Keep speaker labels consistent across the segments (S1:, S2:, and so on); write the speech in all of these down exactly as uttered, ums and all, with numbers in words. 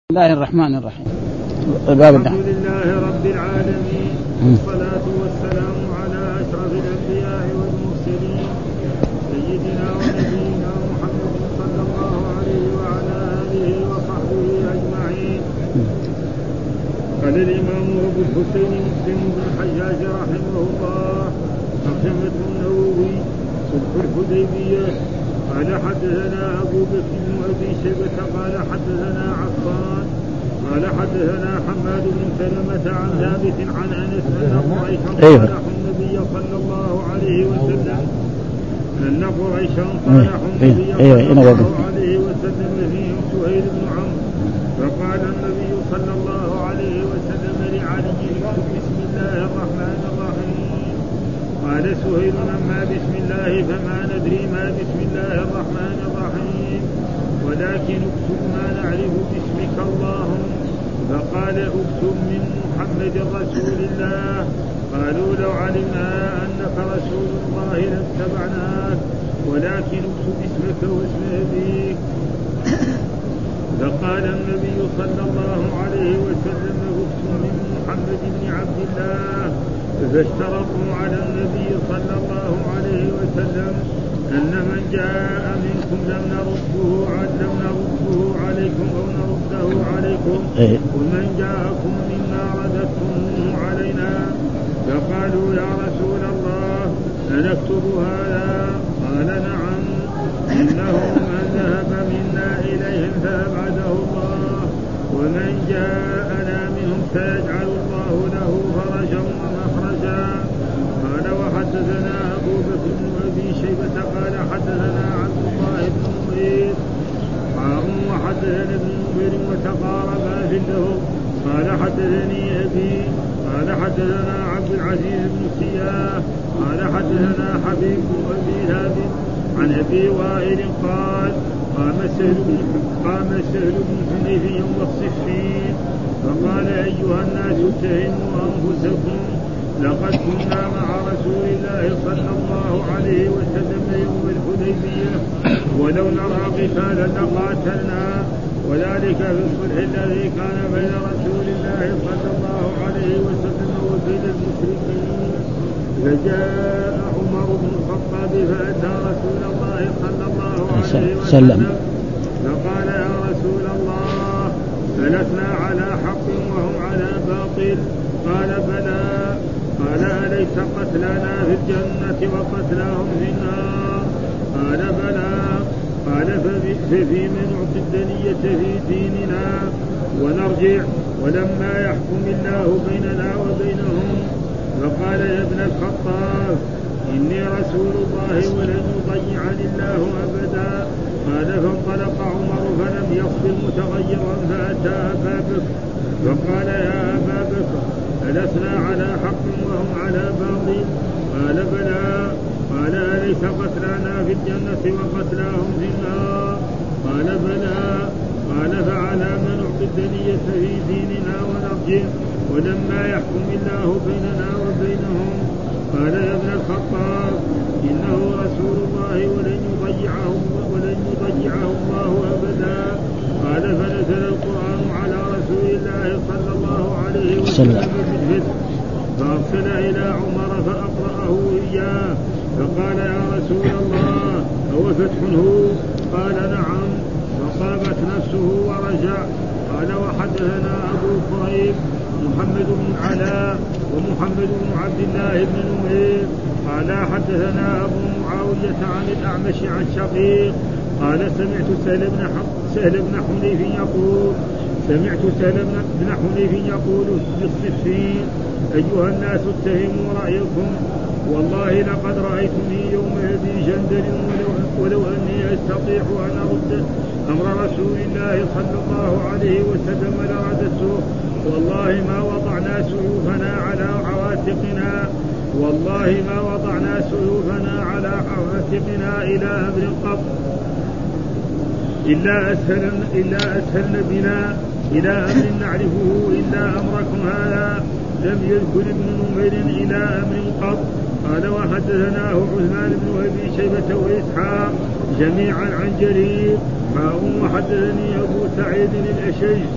S1: بسم الله الرحمن الرحيم. الحمد
S2: لله رب العالمين والصلاة والسلام على أشرف الأنبياء والمرسلين سيدنا ونبينا محمد صلى الله عليه وعلى آله وصحبه أجمعين. قال الإمام أبو الحسين مسلم بن الحجاج رحمه الله ترجمة النووي صلح الحديبية قال حدثنا أبو بكر بن أبي شيبة قال حدثنا عفان قال حدثنا حماد بن سلمة عن ثابت عن أنس أن قريشا صالحوا النبي صلى الله عليه وسلم أن قريشا صالحوا النبي صلى الله عليه وسلم فيهم سهيل بن عمرو فقال النبي صلى الله عليه وسلم لعلي بسم الله الرحمن الرحيم قال سهيل أما بسم الله فما ندري ما بسم الله الرحمن الرحيم ولكن اكتب ما نعرف باسمك اللهم فقال اكتب من محمد رسول الله قالوا لو علمنا أنك رسول الله لاتبعناك ولكن اكتب اسمك واسم أبيك. فقال النبي صلى الله عليه وسلم اكتب من محمد بن عبد الله فاشترطوا على النبي صلى الله عليه وسلم أن من جاء منكم لم نرده لم نرده عليكم أو نرده عليكم ومن جاءكم منا رددتموه علينا. فقالوا يا رسول الله أنكتب هذا؟ قال نعم إنه من ذهب منا إليهم فأبعده الله ومن جاءنا منهم سيجعل الله له فرجا ومخرجا. قال وحدثنا أبو بكر بن أبي شيبة قال حدثنا عبد الله بن نمير وحدثنا ابن نمير وتقاربا في اللفظ قال حدثني أبي قال حدثنا عبد العزيز بن سياح قال حدثنا حبيب بن أبي ثابت عن أبي وائل قال قام سهل بن قام سهل بن حنيف يوم الصفين فقال أيها الناس اتهموا أنفسكم لقد كنا مع رسول الله صلى الله عليه وسلم يوم الحديبية ولو نرى قتالا لقاتلنا وذلك في الصلح الذي كان بين رسول الله صلى الله عليه وسلم وبين المشركين. فجاء عمر بن الخطاب فأتى رسول الله صلى الله عليه وسلم فقال يا رسول الله ألسنا على حق وهم على باطل؟ قال بلى. قال أليس قتلنا في الجنة وقتلاهم في النار؟ قال بلى. قال ففيما نعطي الدنية في ديننا ونرجع ولما يحكم الله بيننا وبينهم. فقال يا ابن الخطاب إني رسول الله ولن يضيعني الله أبدا. قال فانطلق عمر فلم يصبر متغيرا فأتى أبا بكر فقال يا أبا بكر ألسنا على حق وهم على باطل؟ قال بلى. قال أليس قتلانا في الجنة وقتلاهم في النار؟ قال بلى. قال فعلى ما نعطي الدنية في ديننا ونرجع ولما يحكم الله بيننا وبينهم. قال يا ابن الخطاب إنه رسول الله ولن يضيعه ولن يضيعه الله أبدا. قال فنزل القرآن على رسول الله صلى الله عليه وسلم بالفتح فأرسل إلى عمر فأقرأه إياه فقال يا رسول الله هو فتح هو؟ قال نعم. فطابت نفسه ورجع. قال وحدثنا أبو كريب محمد بن علاء ومحمد بن عبد الله بن نمير قال حدثنا أبو معاوية عن الأعمش عن شقيق قال سمعت سهل بن سهل بن حنيف يقول سمعت سهل بن حنيف يقول بالصفين أيها الناس اتهموا رأيكم والله لقد رأيتني يوم أبي جندل ولو, ولو أني أستطيع أن أرد أمر رسول الله صلى الله عليه وسلم لرددته والله ما وضعنا سيوفنا على عواتقنا والله ما وضعنا سيوفنا على عواتقنا إلى أمر قط إلا أسهل إلا أسهلن بنا إلى أمر نعرفه إلا أمركم هذا. لم يذكر ابن نمير إلى أمر قط. قال وحدثناه عثمان بن أبي شيبة وإسحاق جميعا عن جرير حاء وحدثني أبو سعيد الأشج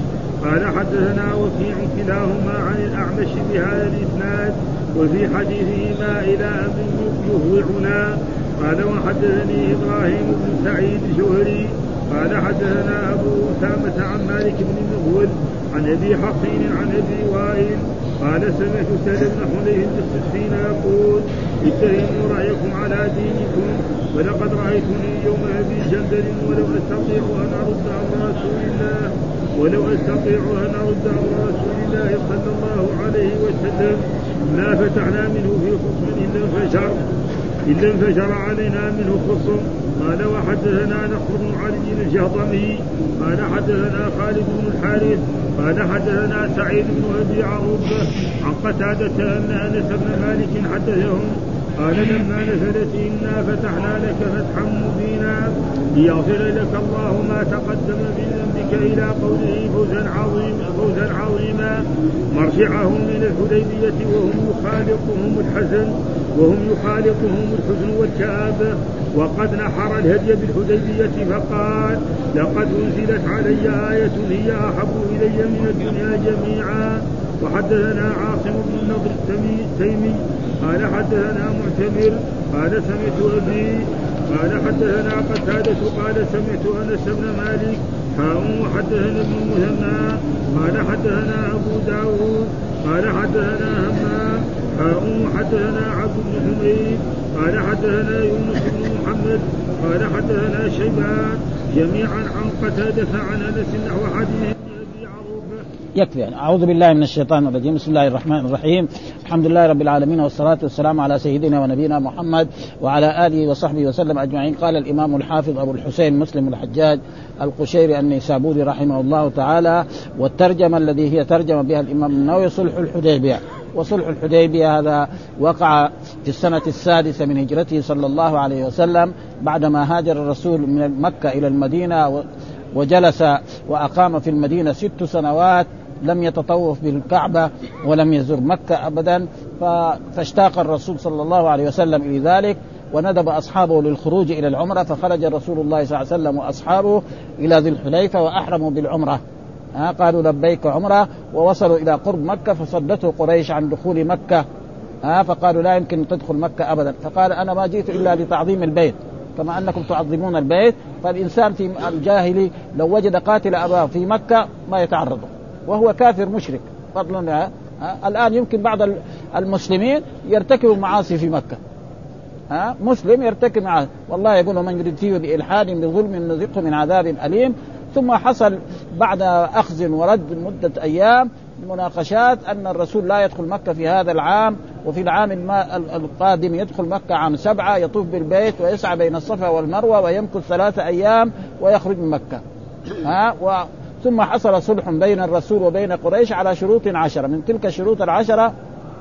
S2: قال حدثنا وكيع كلاهما عن الأعمش بهذا الإسناد وفي حديثهما إلى أمر يفوعنا. قال وحدثني إبراهيم بن سعيد الجهري قال حدثنا أبو أسامة عن مالك بن مغول عن أبي حصين عن أبي وائل قال سمعت سهل بن حنيف الصفين يقول اتهموا رأيكم على دينكم ولقد رأيتني يوم أبي جندل ولو أستطيع أن أرد أمر رسول الله ولو أستطيع أن أرد أمر رسول الله صلى الله عليه وسلم ما فتحنا منه في خصم إلا انفجر إلا انفجر علينا منه خصم. قال وحدثنا نصر بن علي الجهضمي قال حدثنا خالد بن الحارث قال حدثنا سعيد بن أبي عروبة عن قتادة أن أنس بن مالك حدثهم قال لما نزلت إنا فتحنا لك فتحا مبينا ليغفر لك الله ما تقدم من ذنبك إلى قوله فوزا عظيما فوزا عظيما مرجعهم من الحديبية وهم يخالطهم الحزن وهم يخالطهم الحزن والكآبة وقد نحر الهدي بالحديبية فقال لقد أنزلت علي آية هي أحب إلي من الدنيا جميعا. وحدثنا عاصم بن النضر التيمي قال حدثنا معتمر قال سمعت أبي قال حدثنا قتادة قال سمعت أنس بن مالك حاء وحدثنا ابن المثنى قال حدثنا أبو داود قال حدثنا همام حاء وحدثنا عبد بن حميد قال حدثنا يونس بن محمد قال حدثنا شيبان جميعا عن قتادة عن أنس نحو حديث أبي عروبة.
S1: يكفي يعني. أعوذ بالله من الشيطان الرجيم. بسم الله الرحمن الرحيم. الحمد لله رب العالمين والصلاة والسلام على سيدنا ونبينا محمد وعلى آله وصحبه وسلم أجمعين. قال الإمام الحافظ أبو الحسين مسلم الحجاج القشيري النيسابوري رحمه الله تعالى والترجمة الذي هي ترجمة بها الإمام النووي صلح الحديبية. وصلح الحديبية هذا وقع في السنة السادسة من هجرته صلى الله عليه وسلم بعدما هاجر الرسول من مكة إلى المدينة وجلس وأقام في المدينة ست سنوات لم يتطوف بالكعبة ولم يزور مكة أبدا. فاشتاق الرسول صلى الله عليه وسلم إلى ذلك وندب أصحابه للخروج إلى العمرة فخرج رسول الله صلى الله عليه وسلم وأصحابه إلى ذي الحليفة وأحرموا بالعمرة. ها قالوا لبيك عمرة ووصلوا إلى قرب مكة فصدته قريش عن دخول مكة. ها فقالوا لا يمكن تدخل مكة أبدا. فقال أنا ما جئت إلا لتعظيم البيت كما أنكم تعظمون البيت. فالإنسان في الجاهلي لو وجد قاتل أباه في مكة ما يتعرضه وهو كافر مشرك فضلا. الآن يمكن بعض المسلمين يرتكبوا معاصي في مكة. ها مسلم يرتكب معاصي والله يقول من يريد فيه بإلحاد بظلم نذقه من عذاب أليم. ثم حصل بعد أخذ ورد مدة أيام مناقشات أن الرسول لا يدخل مكة في هذا العام وفي العام القادم يدخل مكة عام سبعة يطوف بالبيت ويسعى بين الصفا والمروة ويمكث ثلاثة أيام ويخرج من مكة. ها و ثم حصل صلح بين الرسول وبين قريش على شروط عشرة. من تلك الشروط العشرة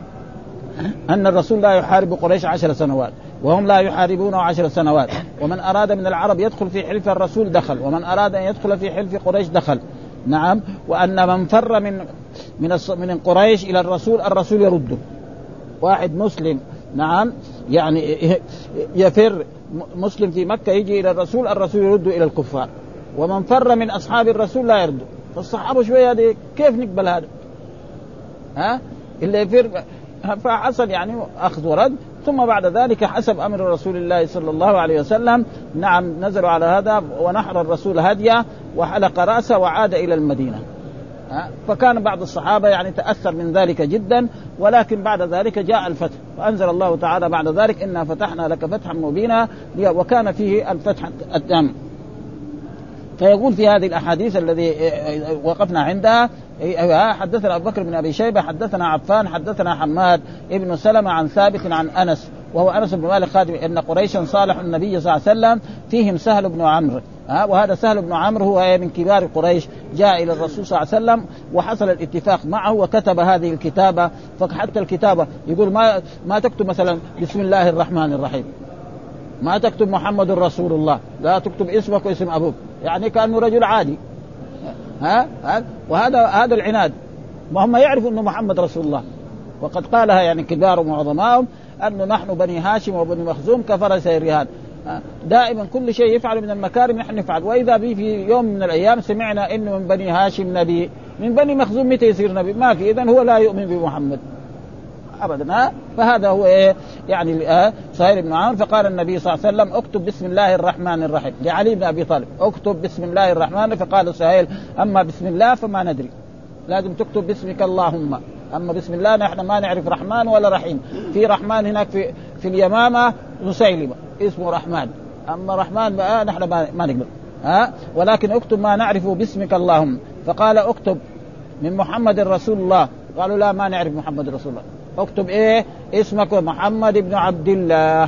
S1: أن الرسول لا يحارب قريش عشر سنوات وهم لا يحاربونه عشر سنوات ومن أراد من العرب يدخل في حلف الرسول دخل ومن أراد أن يدخل في حلف قريش دخل. نعم. وأن من فر من من من قريش إلى الرسول الرسول يرده. واحد مسلم نعم يعني يفر مسلم في مكة يجي إلى الرسول الرسول يرده إلى الكفار. ومن فر من أصحاب الرسول لا يرده. فالصحابة شوية هذه كيف نقبل هذا؟ ها اللي يفر فحصل يعني أخذ ورد. ثم بعد ذلك حسب أمر رسول الله صلى الله عليه وسلم نعم نزلوا على هذا ونحر الرسول هديه وحلق رأسه وعاد إلى المدينة. فكان بعض الصحابة يعني تأثر من ذلك جدا. ولكن بعد ذلك جاء الفتح فأنزل الله تعالى بعد ذلك إنا فتحنا لك فتحا مبينا وكان فيه الفتح التام. فيقول في هذه الأحاديث الذي وقفنا عندها حدثنا أبو بكر بن أبي شيبة حدثنا عفان حدثنا حماد ابن سلمة عن ثابت عن أنس وهو أنس بن مالك خادم إن قريشا صالح النبي صلى الله عليه وسلم فيهم سهل بن عمرو. وهذا سهل بن عمرو هو من كبار قريش جاء إلى الرسول صلى الله عليه وسلم وحصل الاتفاق معه وكتب هذه الكتابة. فحتى الكتابة يقول ما ما تكتب مثلا بسم الله الرحمن الرحيم ما تكتب محمد رسول الله لا تكتب اسمك واسم أبوك يعني كأنه رجل عادي. ها وهذا هذا العناد ما هم يعرفوا أنه محمد رسول الله. وقد قالها يعني كبار وعظمائهم أنه نحن بني هاشم وبني مخزوم كفرس الرهان دائما كل شيء يفعل من المكارم نحن نفعل. وإذا بي في يوم من الأيام سمعنا إنه من بني هاشم نبي من بني مخزوم متى يصير نبي؟ ما في. إذن هو لا يؤمن بمحمد أبدا. ها فهذا هو إيه يعني آه سهيل بن عمرو. فقال النبي صلى الله عليه وسلم اكتب بسم الله الرحمن الرحيم لعلي بن أبي طالب، اكتب بسم الله الرحمن. فقال سهيل أما بسم الله فما ندري، لازم تكتب باسمك اللهم، أما بسم الله نحن ما نعرف رحمن ولا رحيم. في رحمن هناك في في اليمامة مسيلمة اسمه رحمن، أما رحمن بقى نحن ما, ما نقدر. ها ولكن اكتب ما نعرفه باسمك اللهم. فقال اكتب من محمد رسول الله. قالوا لا ما نعرف محمد رسول الله. اكتب ايه اسمك محمد بن عبد الله.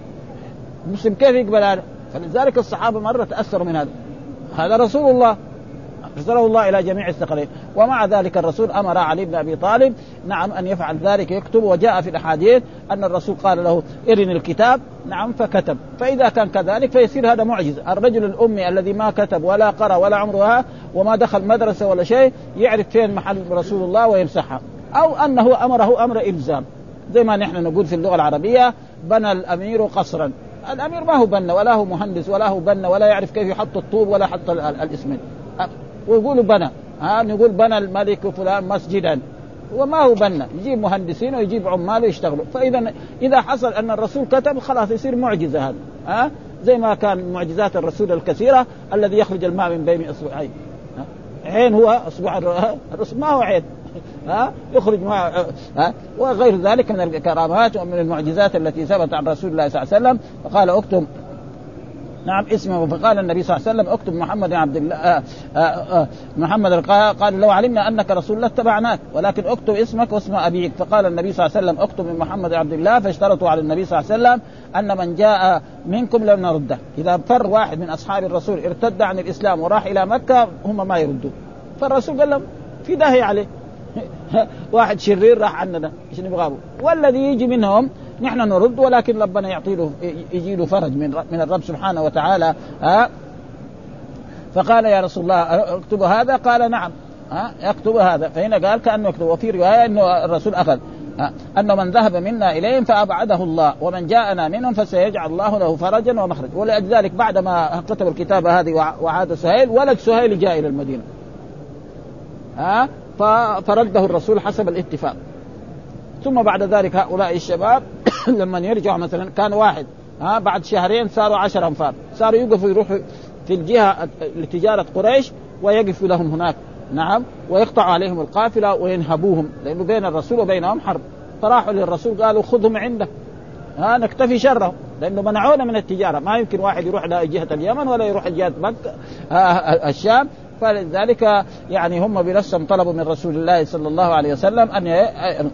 S1: مسلم كيف يقبل هذا؟ فلذلك الصحابة مرة تأثروا من هذا. هذا رسول الله أرسله الله إلى جميع الثقلين. ومع ذلك الرسول أمر علي بن أبي طالب نعم أن يفعل ذلك يكتب. وجاء في الأحاديث أن الرسول قال له ارني الكتاب نعم فكتب. فإذا كان كذلك فيصير هذا معجزة. الرجل الأمي الذي ما كتب ولا قرأ ولا عمرها وما دخل مدرسة ولا شيء يعرف فين محل رسول الله ويمسحها، أو أنه أمره أمر إلزام زي ما نحن نقول في اللغة العربية بنى الأمير قصرا. الأمير ما هو بنى ولا هو مهندس ولا هو بنى ولا يعرف كيف يحط الطوب ولا يحط الاسمنت، ويقولوا بنى. ها نقول بنى الملك فلان مسجدا، وما هو بنى، يجيب مهندسين ويجيب عمال يشتغلوا. فإذا إذا حصل أن الرسول كتب خلاص يصير معجزة هذا. ها زي ما كان معجزات الرسول الكثيرة الذي يخرج الماء من بين أصبعين. عين هو أصبع الرسول ما هو عين، ها يخرج ما ها وغير ذلك من الكرامات ومن المعجزات التي ثبت عن رسول الله صلى الله عليه وسلم. فقال اكتب نعم اسمه. فقال النبي صلى الله عليه وسلم اكتب محمد عبد الله آآ آآ محمد. قال لو علمنا انك رسول الله اتبعناك ولكن اكتب اسمك واسم ابيك. فقال النبي صلى الله عليه وسلم اكتب من محمد عبد الله. فاشترطوا على النبي صلى الله عليه وسلم ان من جاء منكم لن نرده. اذا فر واحد من اصحاب الرسول ارتد عن الاسلام وراح الى مكه هم ما يردوا. فالرسول قال لهم في داهية عليه واحد شرير راح عننا ايش نبغاه، والذي يجي منهم نحن نرد ولكن ربنا يعطي له يجي له فرج من من الرب سبحانه وتعالى. ها فقال يا رسول الله اكتب هذا؟ قال نعم ها يكتب هذا. فهنا قال كأنه يكتب. وفي رواية انه الرسول اخذ انه من ذهب منا اليهم فابعده الله ومن جاءنا منهم فسيجعل الله له فرجا ومخرج. ولذلك بعد ما كتب الكتابة هذه وعاد سهيل ولد سهيل جاء الى المدينة ها فرده الرسول حسب الاتفاق. ثم بعد ذلك هؤلاء الشباب لما يرجعوا مثلا كان واحد ها بعد شهرين صاروا عشر أنفار، صاروا يوقفوا يروحوا في الجهة لتجارة قريش ويقفوا لهم هناك نعم ويقطعوا عليهم القافلة وينهبوهم لأنه بين الرسول وبينهم حرب. فراحوا للرسول قالوا خذهم عندك ها نكتفي شره لأنه منعونا من التجارة. ما يمكن واحد يروح لجهة اليمن ولا يروح لجهة مكة الشام. فلذلك يعني هم بنفسهم طلبوا من رسول الله صلى الله عليه وسلم أن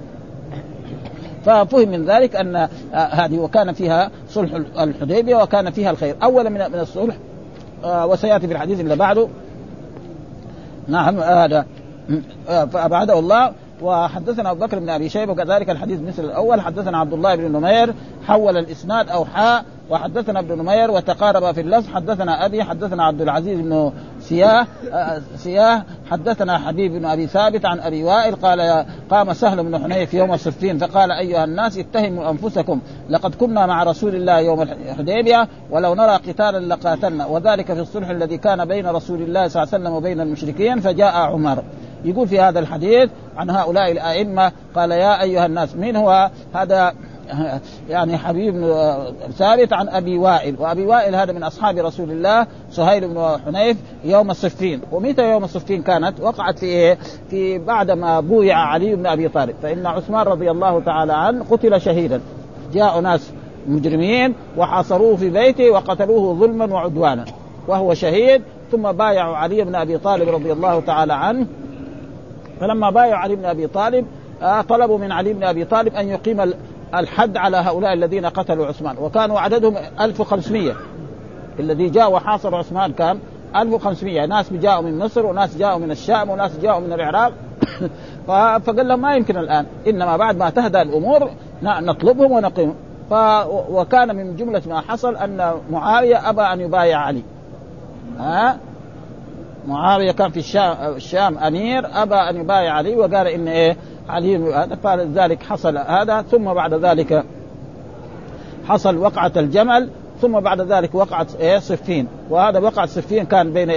S1: ففهم من ذلك أن هذه وكان فيها صلح الحديبية وكان فيها الخير أولا من من الصلح وسيأتي في الحديث اللي بعده. نعم هذا فأبعده الله. وحدثنا أبو بكر بن أبي شيبة وكذلك الحديث مثل الأول. حدثنا عبد الله بن نمير حول الإسناد أو حاء وحدثنا ابن نمير وتقارب في اللفظ. حدثنا أبي حدثنا عبد العزيز بن سياه سياه حدثنا حبيب بن أبي ثابت عن أبي وائل قال قام سهل بن حنيف يوم صفين فقال أيها الناس اتهموا أنفسكم لقد كنا مع رسول الله يوم الحديبية ولو نرى قتالا لقاتلنا وذلك في الصلح الذي كان بين رسول الله صلى الله عليه وسلم وبين المشركين فجاء عمر. يقول في هذا الحديث عن هؤلاء الأئمة قال يا أيها الناس. من هو هذا؟ يعني حبيب بن ثابت عن أبي وائل. وأبي وائل هذا من أصحاب رسول الله سهيل بن حنيف يوم الصفين. ومتى يوم الصفين كانت؟ وقعت في إيه؟ في بعد ما بويع علي بن أبي طالب. فإن عثمان رضي الله تعالى عنه قتل شهيدا. جاء ناس مجرمين وحاصروه في بيته وقتلوه ظلما وعدوانا وهو شهيد. ثم بايعوا علي بن أبي طالب رضي الله تعالى عنه. فلما بايعوا علي بن أبي طالب آه طلبوا من علي بن أبي طالب أن يقيم الحد على هؤلاء الذين قتلوا عثمان وكانوا عددهم ألف وخمسمائة. الذي جاء وحاصر عثمان كان ألف وخمسمائة. ناس جاءوا من مصر وناس جاءوا من الشام وناس جاءوا من العراق. فقال لهم ما يمكن الآن إنما بعد ما تهدى الأمور نطلبهم ونقيمهم. وكان من جملة ما حصل أن معاوية أبى أن يبايع علي. ها معاوية كان في الشام, الشام أمير أبى أن يبايع علي وقال إن إيه علي هذا. فلذلك حصل هذا. ثم بعد ذلك حصل وقعة الجمل. ثم بعد ذلك وقعت إيه صفين. وهذا وقعة صفين كان بين إيه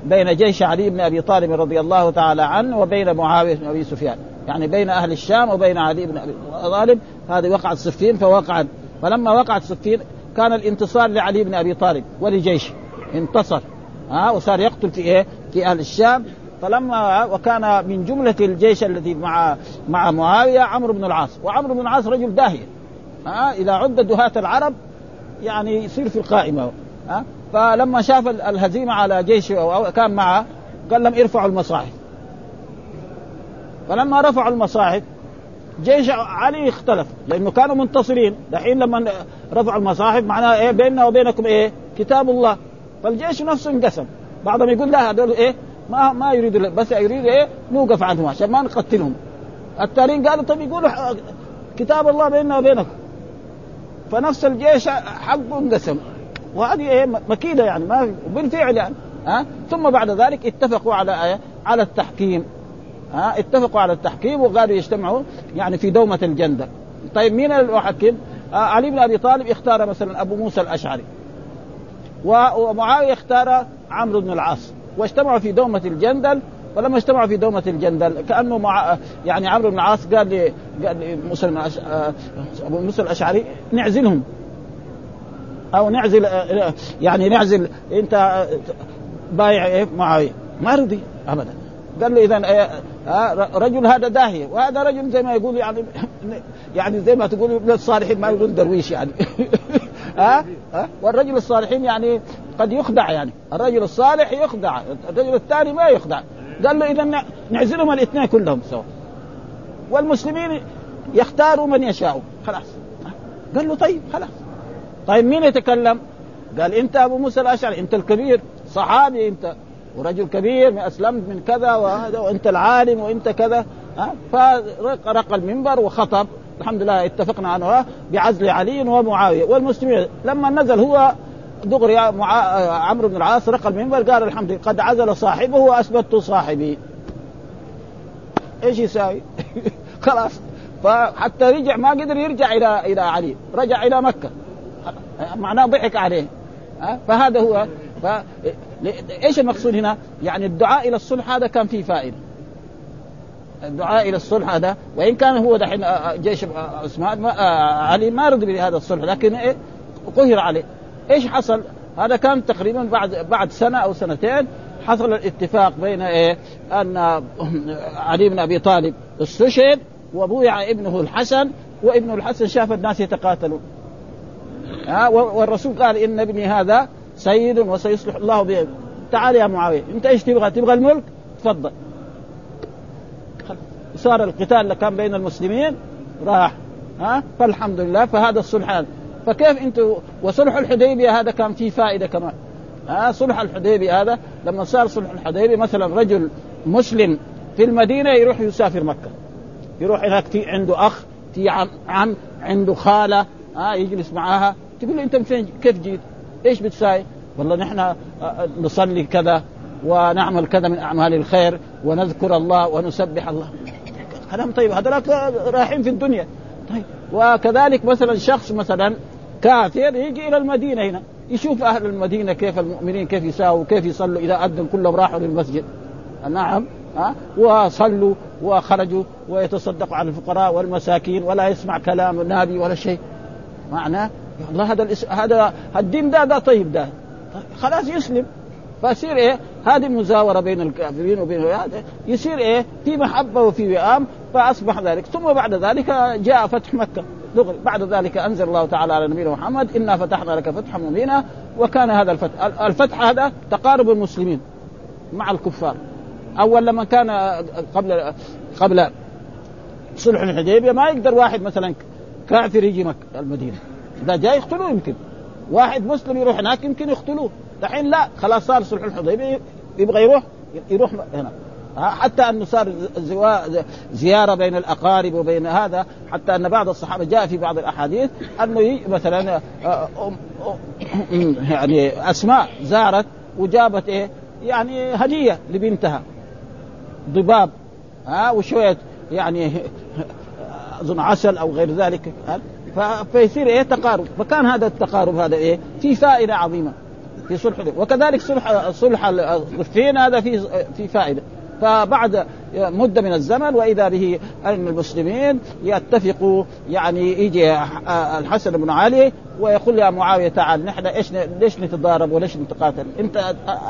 S1: بين جيش علي بن أبي طالب رضي الله تعالى عنه وبين معاوية بن أبي سفيان، يعني بين أهل الشام وبين علي بن أبي طالب. هذه وقعت صفين فوقعت، فلما وقعت صفين كان الانتصار لعلي بن أبي طالب ولجيش انتصر، ها وصار يقتل في إيه في أهل الشام. فلما وكان من جملة الجيش الذي مع مع معاوية عمرو بن العاص، وعمرو بن العاص رجل داهية، ها إذا عد دهاة العرب يعني يصير في القائمة، ها. فلما شاف الهزيمة على جيشه كان معه قال لهم ارفعوا المصاحف. فلما رفعوا المصاحف جيش علي اختلف، لأنه كانوا منتصرين. دحين لما رفعوا المصاحف معناه إيه بيننا وبينكم إيه كتاب الله. فالجيش نفسه انقسم، بعضهم يقول لا هذول إيه ما ما يريدوا بس يريدوا إيه نوقف عنهم عشان ما نقتلهم. التالين قالوا طب يقولوا كتاب الله بيننا وبينكم. فنفس الجيش حقه انقسم، وهذه إيه مكيدة يعني ما بالفعل يعني ها. ثم بعد ذلك اتفقوا على إيه على التحكيم، ها اتفقوا على التحكيم وقالوا يجتمعوا يعني في دومة الجندل. طيب مين المحكم؟ آه علي بن أبي طالب اختار مثلا أبو موسى الأشعري، ومعاوية اختار عمرو بن العاص، واجتمعوا في دومة الجندل. ولما اجتمعوا في دومة الجندل كأنه مع يعني عمرو بن العاص قال لي قال لي موسى الأش... أبو موسى الأشعري نعزلهم أو نعزل يعني نعزل أنت بايع إيه معاوية. ما رضي أبدا، قال له إذن رجل هذا داهية، وهذا رجل زي ما يقول يعني يعني زي ما تقول ابن الصالحين ما يقول درويش يعني ها ها. والرجل الصالحين يعني قد يخدع، يعني الرجل الصالح يخدع، الرجل الثاني ما يخدع. قال له إذن نعزلهم الاثنين كلهم سوا، والمسلمين يختاروا من يشاءوا خلاص. قال له طيب خلاص. طيب مين يتكلم؟ قال أنت أبو موسى الأشعري، أنت الكبير صحابي أنت ورجل كبير من أسلمت من كذا وهذا، وأنت العالم وأنت كذا ها. فرق المنبر وخطب الحمد لله اتفقنا عنه بعزل علي ومعاوية والمسلمين. لما نزل هو دغري عمرو بن العاص رق المنبر قال الحمد لله قد عزل صاحبه وأثبت صاحبي. إيش يساوي؟ خلاص. فحتى رجع ما قدر يرجع إلى إلى علي، رجع إلى مكة، معناه ضحك عليه ها. فهذا هو. ف... إيش المقصود هنا؟ يعني الدعاء إلى الصلح هذا كان فيه فائدة، الدعاء إلى الصلح هذا، وإن كان هو دحين جيش عثمان علي ما رضي بهذا الصلح، لكن إيه قهر عليه. إيش حصل؟ هذا كان تقريبا بعد بعد سنة أو سنتين حصل الاتفاق بين إيه أن علي بن أبي طالب استشهد وبويع ابنه الحسن، وابنه الحسن شاف الناس يتقاتلون ها. والرسول قال إن ابني هذا سيد وسيصلح الله به. تعال يا معاوية انت ايش تبغى؟ تبغى الملك؟ تفضل. صار القتال اللي كان بين المسلمين راح ها. فالحمد لله فهذا الصلح. فكيف انتوا وصلح الحديبية هذا كان فيه فائدة كمان ها. صلح الحديبية هذا لما صار صلح الحديبية مثلا رجل مسلم في المدينة يروح يسافر مكة، يروح هناك في عنده أخ، في عم, عم عنده خالة ها يجلس معاها، تقول له انت فين كيف جيت؟ ايش بتساوي؟ والله نحن نصلي كذا ونعمل كذا من أعمال الخير ونذكر الله ونسبح الله. كلام طيب، هذولك رايحين في الدنيا. طيب وكذلك مثلا شخص مثلا كافر يجي إلى المدينة هنا يشوف أهل المدينة كيف المؤمنين كيف يساووا كيف يصلوا، إذا أذن كلهم راحوا للمسجد نعم ها وصلوا وخرجوا ويتصدقوا على الفقراء والمساكين ولا يسمع كلام النبي ولا شيء. معناه الله هذا الاسم هذا الدين ده ده طيب ده خلاص يسلم. فيصير ايه هذه المزاورة بين الكافرين وبين هذا يصير ايه في محبة وفي وئام، فأصبح ذلك. ثم بعد ذلك جاء فتح مكة دغري. بعد ذلك أنزل الله تعالى على نبينا محمد إنا فتحنا لك فتحا مبينا. وكان هذا الفتح الفتح هذا تقارب المسلمين مع الكفار. أول لما كان قبل قبل صلح الحديبية ما يقدر واحد مثلا كافر يجي مكة المدينة، إذا جاي يقتلوه، يمكن واحد مسلم يروح هناك يمكن يقتلوه. دحين لا، خلاص صار صلح الحديبية يبغى يروح يروح هنا. حتى أنه صار زيارة بين الأقارب وبين هذا، حتى أن بعض الصحابة جاء في بعض الأحاديث أنه مثلا يعني أسماء زارت وجابت إيه يعني هدية لبنتها ضباب ها وشوية يعني أظن عسل أو غير ذلك، فيصير إيه تقارب. فكان هذا التقارب هذا إيه في فائدة عظيمة في صلح. وكذلك صلح صلح الصفين هذا في في فائدة. فبعد مدة من الزمن وإذا به أن المسلمين يتفقوا، يعني يجي الحسن بن علي ويقول يا معاوية تعال نحن إيش ليش نتضارب وليش نتقاتل؟ أنت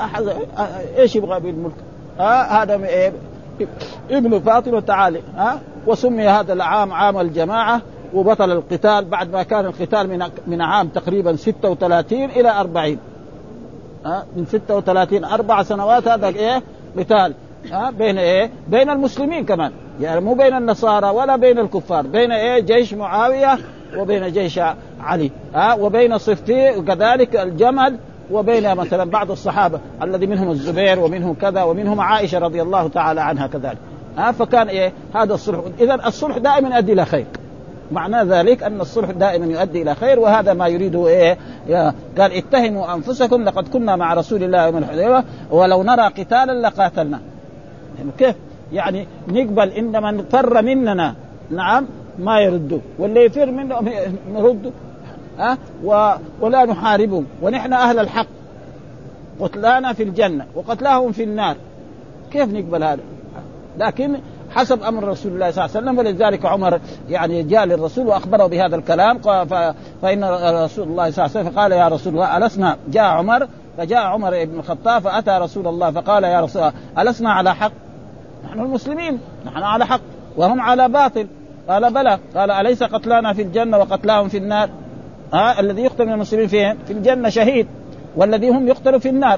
S1: إيش يبغى بالملك؟ ها هذا إيه ابن فاطمة تعالي. ها وسمي هذا العام عام الجماعة، وبطل القتال بعد ما كان القتال من من عام تقريبا ستة وثلاثين إلى أربعين. ها من ستة وثلاثين أربع سنوات هذا إيه قتال. ها بين إيه بين المسلمين كمان، يعني مو بين النصارى ولا بين الكفار، بين إيه جيش معاوية وبين جيش علي. ها وبين صفتي وكذلك الجمل، وبين مثلا بعض الصحابة الذي منهم الزبير ومنهم كذا ومنهم عائشة رضي الله تعالى عنها كذلك. ها فكان إيه هذا الصلح. إذن الصلح دائما يؤدي إلى خير، معنى ذلك أن الصلح دائما يؤدي إلى خير، وهذا ما يريده إيه قال اتهموا أنفسكم لقد كنا مع رسول الله يوم الحديبية ولو نرى قتالا لقاتلنا. يعني كيف يعني نقبل إن من فر مننا نعم ما يردوا، واللي يفر منه نرده. ها ولا نحاربه ونحن أهل الحق، قتلانا في الجنة وقتلاهم في النار. كيف نقبل هذا؟ لكن حسب أمر رسول الله صلى الله عليه وسلم. ولذلك عمر يعني جاء للرسول وأخبره بهذا الكلام، فإن رسول الله صلى الله عليه وسلم فقال يا رسول الله ألسنا، جاء عمر فجاء عمر بن الخطاب فأتى رسول الله فقال يا رسول الله ألسنا على حق؟ نحن المسلمين نحن على حق وهم على باطل. قال بلى. قال أليس قتلانا في الجنة وقتلاهم في النار؟ ها الذي يقتل من المسلمين فين؟ في الجنة شهيد، والذي هم يقتلوا في النار.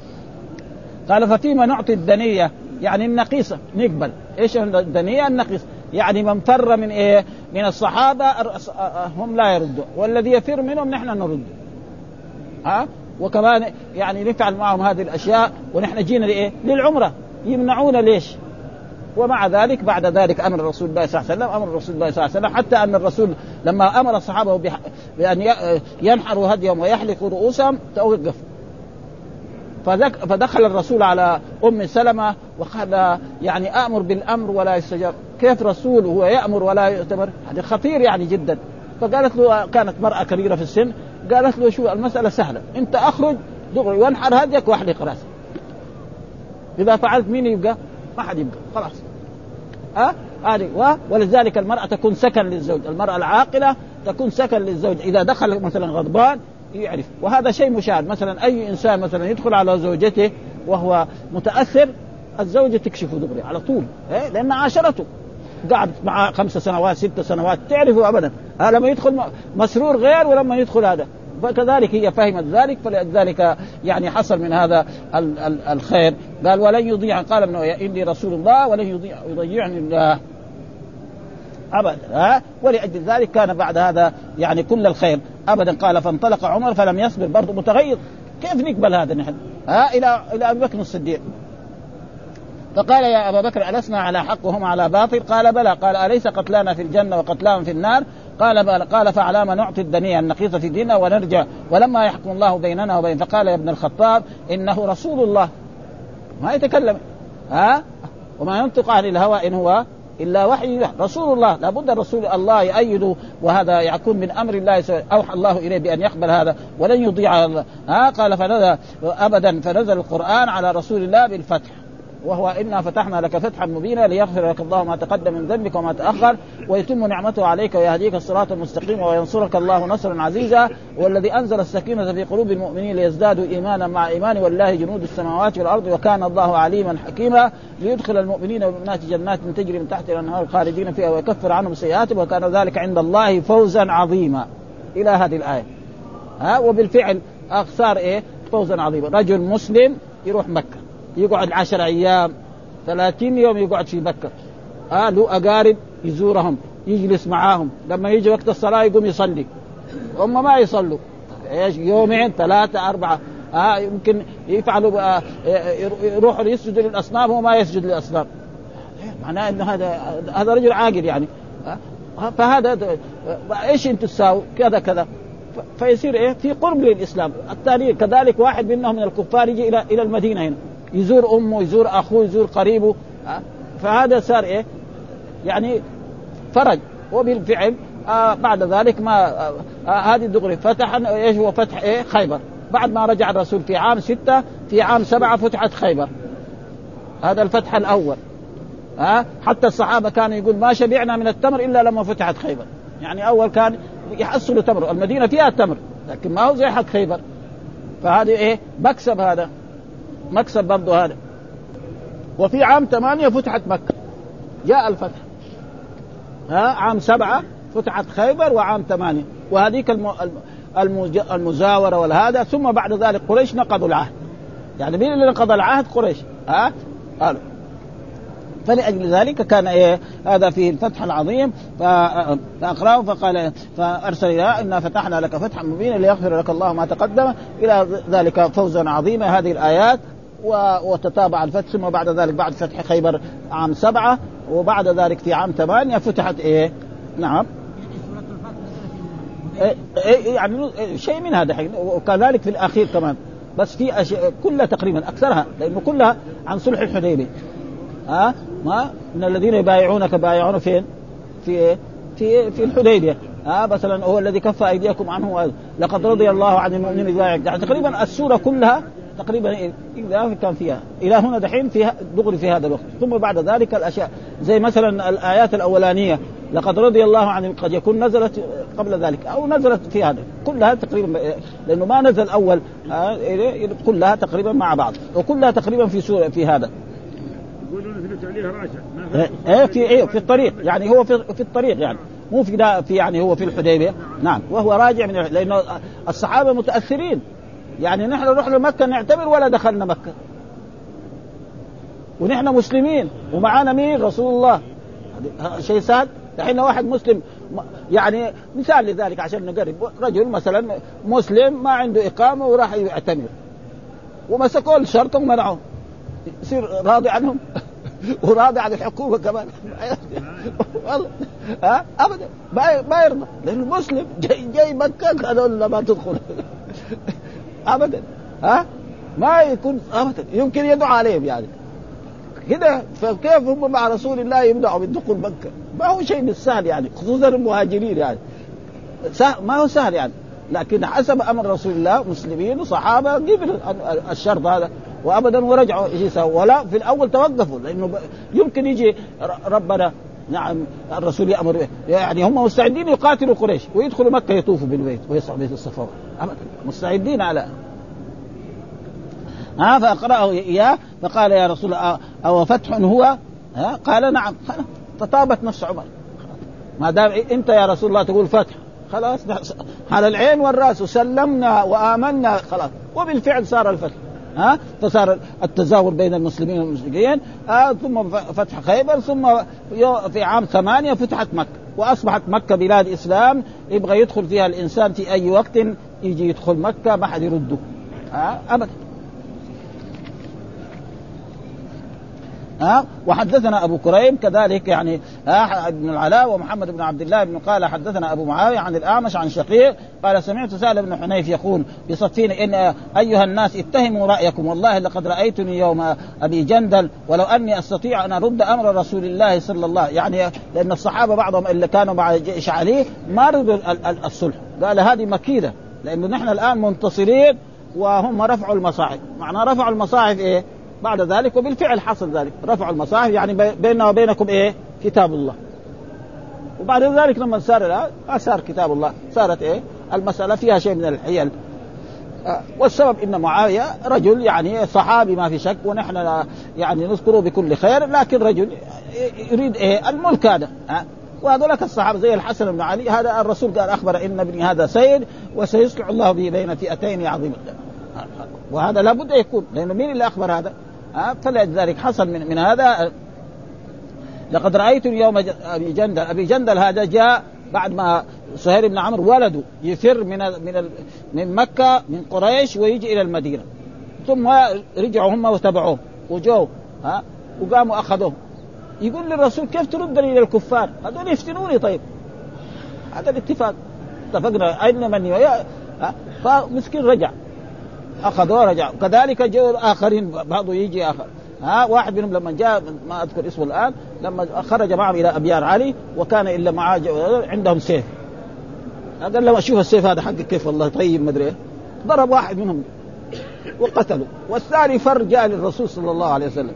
S1: قال ففيما نعطي الدنية، يعني النقيصة نقبل. ايش الدنية؟ النقيصة، يعني من فر من ايه من الصحابة هم لا يردوا، والذي يفر منهم نحن نرد. ها وكمان يعني نفعل معهم هذه الاشياء، ونحن جينا لايه للعمرة يمنعونا ليش؟ ومع ذلك بعد ذلك امر رسول الله صلى الله عليه وسلم امر رسول الله صلى الله عليه وسلم حتى ان الرسول لما امر الصحابه بان ينحروا هديهم ويحلقوا رؤوسهم توقف. فدخل الرسول على ام سلمة وقال يعني امر بالامر ولا يستجاب. كيف رسول هو يامر ولا يؤتمر؟ هذا خطير يعني جدا. فقالت له كانت مرأة كبيرة في السن، قالت له شو المسألة سهلة، انت اخرج دغري وانحر هديك واحلق راسك. اذا فعلت مين يبقى؟ ما حد يبقى خلاص. أه؟ هذه ولذلك المرأة تكون سكن للزوج، المرأة العاقلة تكون سكن للزوج. إذا دخل مثلا غضبان يعرف، وهذا شيء مشاهد. مثلا أي إنسان مثلا يدخل على زوجته وهو متأثر، الزوجة تكشفه دغري على طول، إيه؟ لأن عاشرته قعدت معه خمس سنوات ست سنوات تعرفه أبدا. هذا لما يدخل مسرور غير ولما يدخل هذا. فكذلك هي فهمت ذلك، فلذلك يعني حصل من هذا ال- ال- الخير. قال ولن يضيع، قال ابن إني رسول الله ولن يضيع يضيعني الله أبدا. ها ولأجل ذلك كان بعد هذا يعني كل الخير أبدا. قال فانطلق عمر فلم يصبر، برضه متغير. كيف نقبل هذا نحن؟ ها إلى إلى أبي بكر الصديق فقال يا أبا بكر ألسنا على حق وهم على باطل؟ قال بلى. قال أليس قتلانا في الجنة وقتلاهم في النار؟ قال بلى. قال فعلى ما نعطي الدنيا النقيصة في ديننا ونرجع ولما يحكم الله بيننا وبين. فقال يا ابن الخطاب إنه رسول الله ما يتكلم، ها وما ينطق عن الهوى إن هو إلا وحي رسول الله. لابد رسول الله يؤيده، وهذا يكون من أمر الله، أوحى الله إليه بأن يقبل هذا ولن يضيع. ها قال فنزل أبدا فنزل القرآن على رسول الله بالفتح، وهو إنا فتحنا لك فتحا مبينا ليغفر لك الله ما تقدم من ذنبك وما تأخر ويتم نعمته عليك ويهديك الصراط المستقيم وينصرك الله نصرا عزيزا والذي أنزل السكينة في قلوب المؤمنين ليزدادوا إيمانا مع إيمان والله جنود السماوات والأرض وكان الله عليما حكيما ليدخل المؤمنين والمؤمنات جنات تجري من تحت الأنهار خالدين فيها ويكفر عنهم سيئاتهم وكان ذلك عند الله فوزا عظيما إلى هذه الآية. ها وبالفعل صار إيه فوزا عظيما. رجل مسلم يروح مكة يقعد عشر أيام ثلاثين يوم يقعد في مكة، آه له أقارب يزورهم يجلس معاهم، لما يجي وقت الصلاة يقوم يصلي، هم ما يصلوا إيش يومين ثلاثة أربعة، آه يمكن يفعلوا آه يروحوا يسجدوا للأصنام وما يسجد للأصنام. معناه إنه هذا هذا رجل عاقل يعني. آه فهذا إيش أنت تساوي كذا كذا، فيصير إيه في قرب للإسلام. الثاني كذلك واحد منهم من الكفار يجي إلى إلى المدينة هنا يزور أمه يزور أخوه يزور قريبه، فهذا صار إيه يعني فرج. وبالفعل آه بعد ذلك ما آه هذه الدغري فتح إيش هو فتح إيه خيبر. بعد ما رجع الرسول في عام ستة في عام سبعة فتحت خيبر. هذا الفتح الأول. ها حتى الصحابة كانوا يقول ما شبعنا من التمر إلا لما فتحت خيبر. يعني أول كان يحصلوا تمر، المدينة فيها تمر لكن ما هو زي حق خيبر. فهذه إيه مكسب، هذا مكسب برضو هذا. وفي عام ثمانية فتحت مكة، جاء الفتح. ها عام سبعة فتحت خيبر وعام ثمانية، وهذيك المزاورة والهذا. ثم بعد ذلك قريش نقضوا العهد. يعني مين اللي نقض العهد؟ قريش. ها قالوا. فلأجل ذلك كان إيه هذا في الفتح العظيم. فأقرأه فقال فأرسل إلى إنا فتحنا لك فتحا مبينا ليغفر لك الله ما تقدم إلى ذلك فوزا عظيما. هذه الآيات وتتابع الفتح. ثم بعد ذلك بعد فتح خيبر عام سبعة، وبعد ذلك في عام ثمانية فتحت إيه نعم إيه يعني شيء من هذا حين. وكذلك في الأخير كمان، بس في أشياء كلها تقريبا أكثرها لأنه كلها عن صلح الحديبية. ها ما من الذين يبايعونك بايعون فين؟ في في في الحديبية. ها مثلا هو الذي كف أيديكم عنه لقد رضي الله عن المؤمنين إذا بايعوك. يعني تقريبا السورة كلها تقريبا إذا كان فيها إلى هنا دحين فيها دغري في هذا الوقت. ثم بعد ذلك الأشياء زي مثلا الآيات الأولانية لقد رضي الله عن، قد يكون نزلت قبل ذلك أو نزلت في هذا، كلها تقريبا لأنه ما نزل أول، كلها تقريبا مع بعض وكلها تقريبا في سورة في هذا. ايه في ايه في الطريق، يعني هو في في الطريق، يعني مو في ده في يعني هو في الحديبية. نعم وهو راجع من، لأنه الصحابة متأثرين. يعني نحن نروح لمكة نعتبر ولا دخلنا مكة، ونحن مسلمين ومعانا مين؟ رسول الله. شيء سهل. الحين واحد مسلم، يعني مثال لذلك عشان نقرب، رجل مثلا مسلم ما عنده إقامة وراح يعتمر ومسكوا الشرطة ومنعوه، يصير راضي عنهم وراضي عن الحكومة كمان والله ها أبدا ما يرضى، لأنه مسلم جاي, جاي مكة قالوا له ما تدخل أبدا. ها ما يكون أبدا، يمكن يدعو عليهم يعني كده. فكيف هم مع رسول الله يمنعوا من دخول مكة؟ ما هو شيء بالسهل يعني، خصوصا المهاجرين يعني ما هو سهل يعني. لكن حسب أمر رسول الله مسلمين وصحابة قبلوا الشرط هذا وأبدا ورجعوا يجي. ولا في الأول توقفوا لأنه يمكن يجي ربنا نعم الرسول يأمر به، يعني هم مستعدين يقاتلوا قريش ويدخلوا مكة يطوفوا بالبيت ويصعدوا بيت الصفا أبدا، مستعدين على ها. فأقرأه إياه فقال يا رسول الله أو فتح هو؟ ها قال نعم. تطابت نفس عمر، ما دام أنت يا رسول الله تقول فتح خلاص على العين والرأس وسلمنا وآمنا خلاص. وبالفعل صار الفتح. ها فصار التزاور بين المسلمين والمشركين. آه ثم فتح خيبر. ثم في عام ثمانية فتحت مكة، وأصبحت مكة بلاد إسلام يبغى يدخل فيها الإنسان في أي وقت يجي يدخل مكة ما حد يرده آه أبدا. ها وحدثنا أبو كريم كذلك يعني ها ابن العلاء ومحمد بن عبد الله بن قال حدثنا أبو معاوية عن الأعمش عن شقيق قال سمعت سهل بن حنيف يقول بصفين إن أيها الناس اتهموا رأيكم والله لقد رأيتني يوم أبي جندل ولو أني أستطيع أن أرد أمر رسول الله صلى الله يعني لأن الصحابة بعضهم اللي كانوا مع جيش علي ما ردوا الصلح، قال هذه مكيدة لأنه نحن الآن منتصرين وهم رفعوا المصاحف. معنى رفعوا المصاحف إيه بعد ذلك؟ وبالفعل حصل ذلك، رفعوا المصاحف يعني بيننا وبينكم ايه كتاب الله. وبعد ذلك لما صار صار كتاب الله صارت ايه المسألة فيها شيء من الحيل. والسبب ان معاوية رجل يعني صحابي ما في شك ونحن يعني نذكره بكل خير، لكن رجل يريد ايه الملك هذا. وهذولك الصحابة زي الحسن بن علي هذا الرسول قال أخبر إن ابني هذا سيد وسيصلح الله به بين فئتين عظيمة، وهذا لابد يكون لأنه مين اللي أخبر هذا؟ أه؟ فلذلك حصل من, من هذا. لقد رأيت اليوم أبي جندل. أبي جندل هذا جاء بعد ما سهير بن عمرو ولده يفر من من من مكة من قريش ويجي إلى المدينة، ثم رجعوا هم وتبعوه وجوا ها وقاموا أخذوه. يقول للرسول كيف تردني إلى الكفار هذول يفتنوني؟ طيب هذا الاتفاق اتفقنا أين من يا فمسكين رجع أخذوه رجع. كذلك جاءوا آخرين بعضه يجي آخر ها واحد منهم لما جاء ما أذكر اسمه الآن لما خرج معهم إلى أبيار علي وكان إلا معاه عندهم سيف، قال لما أشوف السيف هذا حقك كيف والله طيب مدري ضرب واحد منهم وقتله، والثاني فر جاء للرسول صلى الله عليه وسلم.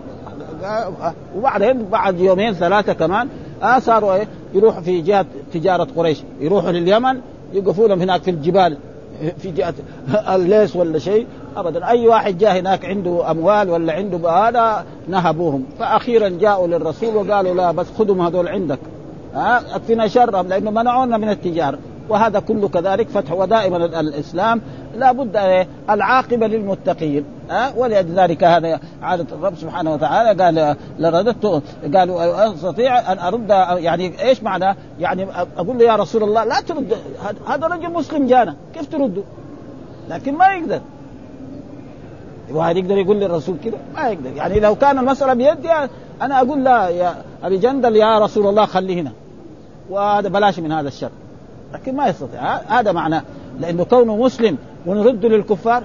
S1: وبعدين بعد يومين ثلاثة كمان آه صاروا إيه يروحوا في جهة تجارة قريش، يروحوا لليمن يقفوا لهم هناك في الجبال في جهة الليس ولا شيء أبدا. أي واحد جاء هناك عنده أموال ولا عنده هذا نهبوهم. فأخيرا جاءوا للرسول وقالوا لا بس خذهم هذول عندك آه أكفنا شرهم لأنه منعونا من التجارة. وهذا كله كذلك فتح. ودائما الإسلام لا بد العاقبة للمتقين أه؟ ولذلك هذا عادة الرب سبحانه وتعالى قال لرددت قالوا أستطيع أن أرد يعني إيش معنى يعني أقول له يا رسول الله لا ترد هذا رجل مسلم جانا كيف ترده؟ لكن ما يقدر. واحد يقدر يقول للرسول كده ما يقدر. يعني لو كان المسألة بيدي أنا أقول لا يا أبي جندل يا رسول الله خليه هنا وهذا بلاش من هذا الشر، لكن ما يستطيع. هذا معناه لأنه كونه مسلم ونرد للكفار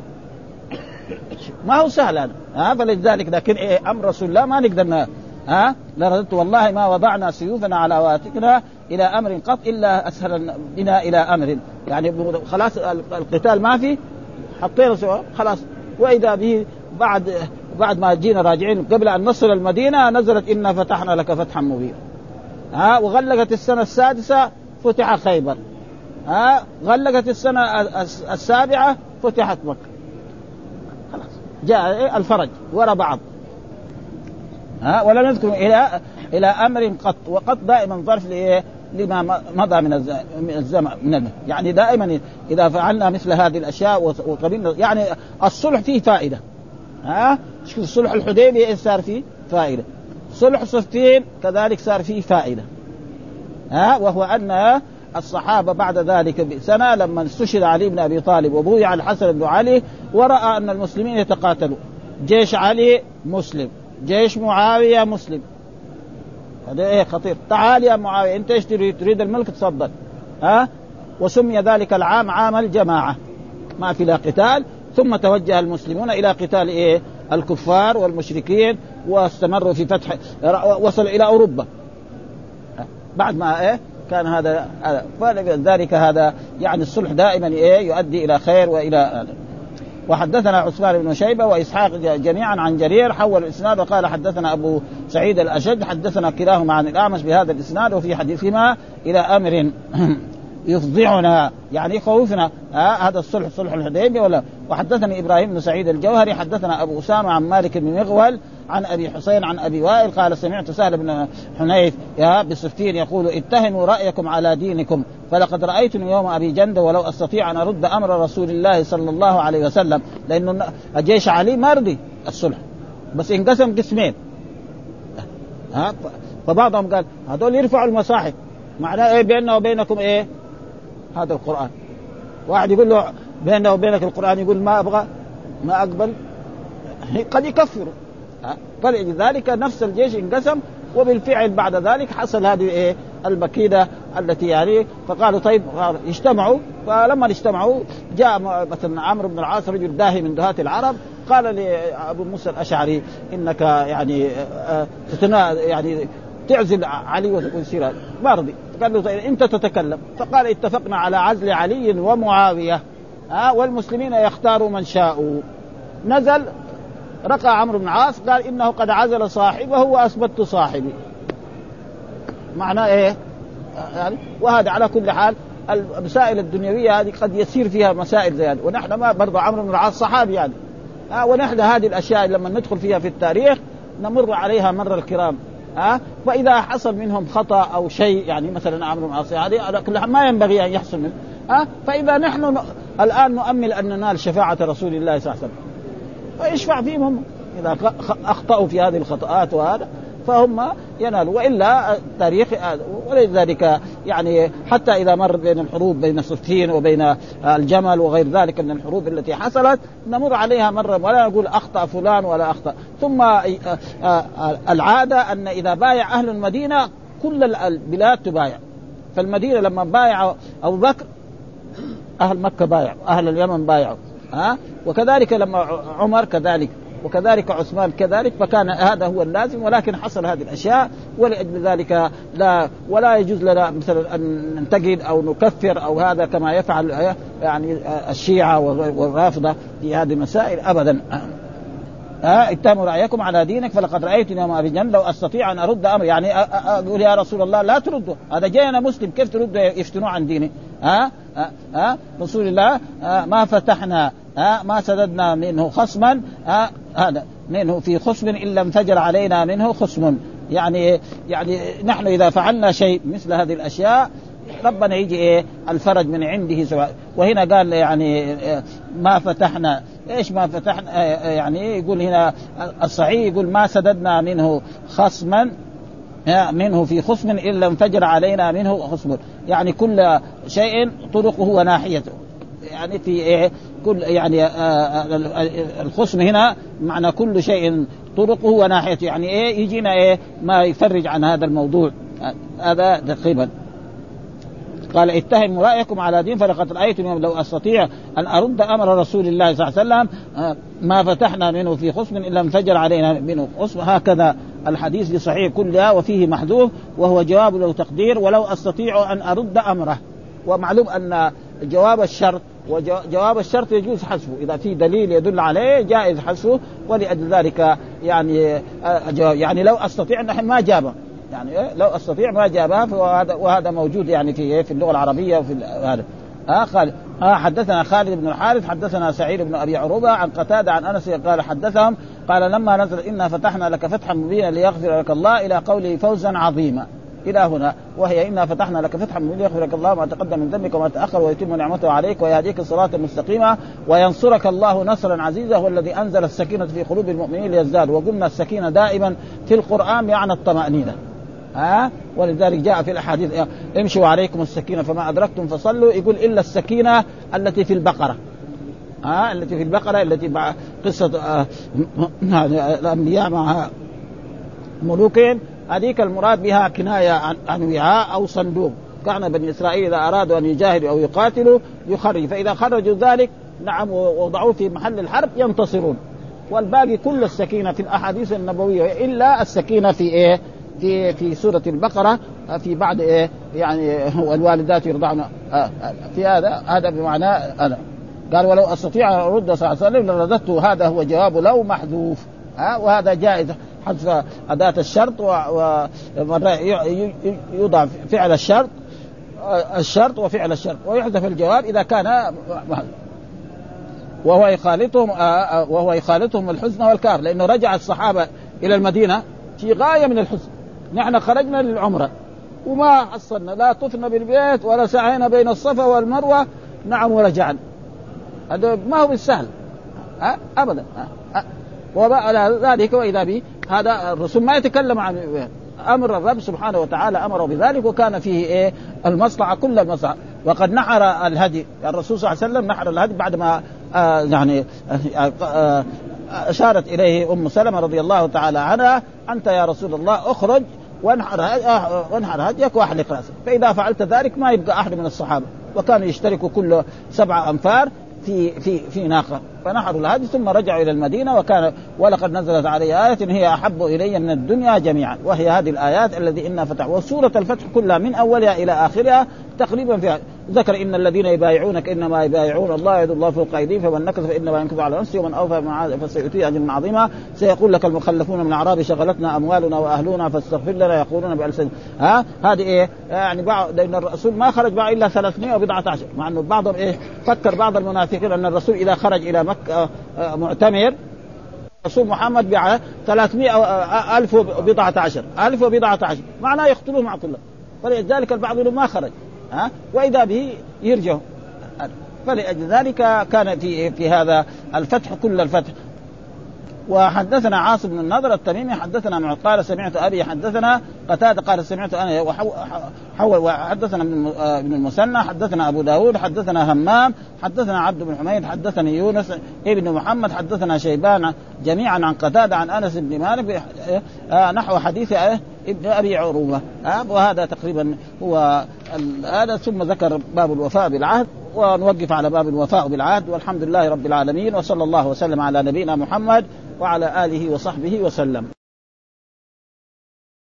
S1: ما هو سهل هذا ها. فلذلك لكن إيه أمر رسول الله ما نقدر ها لرددت والله ما وضعنا سيوفنا على واتقنا إلى أمر قط إلا أسهل بنا إلى أمر. يعني خلاص القتال ما في حطينا سوا خلاص. وإذا به بعد بعد ما جينا راجعين قبل أن نصل المدينة نزلت إنا فتحنا لك فتحا مبينا ها. وغلقت السنة السادسة فتح خيبر ها. غلقت السنة السابعة فتحت مكة. خلاص جاء الفرج وراء بعض ها. ولم نذكر إلى إلى أمر قط. وقط دائما ظرف لما مضى من الزمن من يعني دائما إذا فعلنا مثل هذه الأشياء وقبلنا يعني الصلح فيه فائدة ها. صلح الحديبية صار فيه فائدة، صلح صفين كذلك صار فيه فائدة ها. وهو أن الصحابة بعد ذلك بسنة لما استشهد علي بن أبي طالب وبويع الحسن بن علي ورأى أن المسلمين يتقاتلوا، جيش علي مسلم جيش معاوية مسلم، هذا إيه خطير. تعال يا معاوية أنت إيش تريد؟ تريد الملك تفضل ها. وسمي ذلك العام عام الجماعة ما في لا قتال. ثم توجه المسلمون إلى قتال إيه الكفار والمشركين واستمروا في فتح وصلوا إلى أوروبا بعد ما إيه كان هذا. فلذلك هذا يعني الصلح دائما إيه يؤدي إلى خير وإلى. وحدثنا عثمان بن شيبة وإسحاق جميعا عن جرير حول الإسناد وقال حدثنا أبو سعيد الأشج حدثنا كلاهما عن الأعمش بهذا الإسناد وفي حديثهما إلى أمر يفضعنا يعني يخوفنا آه هذا الصلح صلح الحديبية ولا. وحدثني إبراهيم بن سعيد الجوهري حدثنا أبو أسامة عن مالك بن مغول عن أبي حسين عن أبي وائل قال سمعت سهل بن حنيف يا بصفتين يقول اتهموا رأيكم على دينكم فلقد رأيتني يوم أبي جندل ولو أستطيع أن أرد أمر رسول الله صلى الله عليه وسلم. لأنه الجيش علي ما رضي الصلح بس انقسم قسمين ها. فبعضهم قال هذول يرفعوا المصاحف معناه إيه بيننا وبينكم إيه هذا القرآن. واحد يقول له بيننا وبينك القرآن يقول ما أبغى ما أقبل قد يكفروا. فلذلك نفس الجيش انقسم وبالفعل بعد ذلك حصل هذه إيه المكيدة التي يعني. فقالوا طيب اجتمعوا. فلما اجتمعوا جاء مثلا عمرو بن العاص رجل داهي من دهاة العرب قال لأبو موسى الأشعري إنك يعني تتنا يعني تعزل علي ويصير ما رضي. قال له طيب أنت تتكلم. فقال اتفقنا على عزل علي ومعاوية ها والمسلمين يختاروا من شاءوا. نزل رقى عمرو بن العاص قال إنه قد عزل صاحبه وأثبت صاحبي. معناه إيه يعني. وهذا على كل حال المسائل الدنيوية هذه قد يصير فيها مسائل زي هذه. ونحن ما برضو عمرو بن العاص صحابي يعني ها. ونحن هذه الأشياء لما ندخل فيها في التاريخ نمر عليها مر الكرام ها. فإذا حصل منهم خطأ أو شيء يعني مثلا عمرو بن العاص هذه كلها ما ينبغي أن يحصل منه ها. فإذا نحن الآن نؤمل أن ننال شفاعة رسول الله صلى الله عليه وسلم فيشفع فيهم هم إذا أخطأوا في هذه الخطأات وهذا فهم ينالوا. وإلا التاريخ. ولذلك يعني حتى إذا مر بين الحروب بين صفين وبين الجمل وغير ذلك من الحروب التي حصلت نمر عليها مرة ولا نقول أخطأ فلان ولا أخطأ. ثم العادة أن إذا بايع أهل المدينة كل البلاد تبايع. فالمدينة لما بايع أبو بكر أهل مكة بايع أهل اليمن بايعوا ها. وكذلك لما عمر كذلك وكذلك عثمان كذلك، فكان هذا هو اللازم. ولكن حصل هذه الأشياء، ولأجل ذلك لا ولا يجوز لنا مثلا أن ننتقد أو نكفر أو هذا كما يفعل يعني الشيعة والرافضة في هذه المسائل أبدا. ها اتهموا رأيكم على دينك فلقد رأيتني وما في جنة لو أستطيع أن أرد أمر، يعني أقول يا رسول الله لا ترده، هذا جاءنا مسلم كيف ترد يفتنوا عن دينه؟ ها ها رسول الله ما فتحنا ها ما سددنا منه خصما ها هذا منه في خصم إلا انفجر علينا منه خصم. يعني يعني نحن إذا فعلنا شيء مثل هذه الأشياء ربنا يجي إيه الفرج من عنده سواء. وهنا قال يعني ما فتحنا، إيش ما فتحنا؟ يعني يقول هنا الصحيح يقول ما سددنا منه خصما منه في خصم إلا انفجر علينا منه خصم، يعني كل شيء طرقه وناحيته، يعني في إيه كل يعني الخصم هنا معنى كل شيء طرقه وناحيته، يعني إيه يجينا إيه ما يفرج عن هذا الموضوع. هذا تقريبا قال اتهم رأيكم على دين فلقد رأيتم لو أستطيع أن أرد أمر رسول الله صلى الله عليه وسلم ما فتحنا منه في خصم إلا انفجر علينا منه خصم. هكذا الحديث بصحيح كلها وفيه محذوف، وهو جواب له تقدير ولو أستطيع أن أرد أمره. ومعلوم أن جواب الشرط وجواب الشرط يجوز حذفه إذا في دليل يدل عليه جائز حذفه، ولأجل ذلك يعني يعني لو أستطيع نحن ما جابه، يعني لو أستطيع ما جابها، وهذا وهذا موجود يعني في في اللغة العربية وفي هذا. ها قال ها حدثنا خالد بن الحارث حدثنا سعيد بن أبي عروبة عن قتادة عن أنس قال حدثهم قال لما نزل إنا فتحنا لك فتحا مبينا ليغفر لك الله إلى قوله فوزا عظيما إلى هنا، وهي إنا فتحنا لك فتحا مبينا ليغفر لك الله ما تقدم من ذنبك وما تأخر ويتم نعمته عليك ويهديك الصراط المستقيم وينصرك الله نصرا عزيزا هو الذي أنزل السكينة في قلوب المؤمنين ليزدادوا. وقلنا السكينة دائما في القرآن يعني الطمأنينة، ها ولذلك جاء في الأحاديث امشوا عليكم السكينة فما أدركتم فصلوا، يقول إلا السكينة التي في البقرة، ها التي في البقرة التي مع قصة آه الأنبياء مع ملوكين، هذيك المراد بها كناية عن, عن وعاء أو صندوق. كان بني إسرائيل إذا أرادوا أن يجاهدوا أو يقاتلوا يخرج، فإذا خرجوا ذلك نعم ووضعوه في محل الحرب ينتصرون. والباقي كل السكينة في الأحاديث النبوية إلا السكينة في إيه في في سورة البقرة في بعد إيه يعني والوالدات يرضعن في هذا هذا بمعنى هذا. قال ولو أستطيع أن أرد صلى الله عليه وسلم لرددته، هذا هو جواب لو محذوف، ها وهذا جائز حذف أداة الشرط ويوضع فعل الشرط الشرط وفعل الشرط ويحذف الجواب إذا كان وهو يخالطهم وهو يخالطهم الحزن والكاف، لأنه رجع الصحابة إلى المدينة في غاية من الحزن. نحن خرجنا للعمرة وما حصلنا لا طفنا بالبيت ولا سعينا بين الصفا والمروة، نعم ورجعنا، هذا ما هو بالسهل أه؟ أبدا أه؟ وعلى ذلك وإذا به هذا الرسول ما يتكلم عن أمر الرب سبحانه وتعالى أمره بذلك، وكان فيه إيه المصلحة كل المصلحة. وقد نحر الهدي الرسول صلى الله عليه وسلم نحر الهدي بعدما آه يعني آه آه أشارت إليه أم سلمة رضي الله تعالى عنها أنت يا رسول الله أخرج وانحر وانحر هديك واحلق رأسك، فإذا فعلت ذلك ما يبقى أحد من الصحابة، وكانوا يشتركوا كل سبعة أنفار في في في ناقة، فنحروا الهدي ثم رجعوا إلى المدينة. وكان ولقد نزلت عليه آية هي أحب إلي من الدنيا جميعا، وهي هذه الآيات الذي إنا فتح. وسورة الفتح كلها من أولها إلى آخرها تقريبا فيها ذكر إن الذين يبايعونك إنما يبايعون الله يد الله فوق أيديهم فمن نكث فإنما ينكث على نفسه ومن أوفى بما عاهد فسيؤتيه أجرا عظيما. سيقول لك المخلفون من الأعراب شغلتنا أموالنا وأهلنا فاستغفر لنا يقولون بألسنتهم. ها هذه إيه يعني بعض، لأن الرسول ما خرج بعد إلا ثلاثمائة وبضعة عشر، مع إنه بعضهم إيه فكر بعض المنافقين أن الرسول إذا خرج إلى مكة معتمر رسول محمد بيع ثلاثمائة ألف وبضعة عشر ألف وبضعة عشر، معناه يقتلوه مع كله. فلذلك البعض ما خرج ها وإذا به يرجع. فلذلك كان في في هذا الفتح كل الفتح. وحدثنا عاصم بن النضر التميمي حدثنا قال سمعت أبي حدثنا قتادة قال سمعت أنا وحول. وحدثنا ابن المثنى حدثنا أبو داود حدثنا همام حدثنا عبد بن حميد حدثني يونس ابن محمد حدثنا شيبان جميعا عن قتادة عن أنس بن مالك نحو حديث ابن أبي عروبة. وهذا تقريبا هو هذا. ثم ذكر باب الوفاء بالعهد، ونوقف على باب الوفاء بالعهد. والحمد لله رب العالمين، وصلى الله وسلم على نبينا محمد وعلى آله وصحبه وسلم.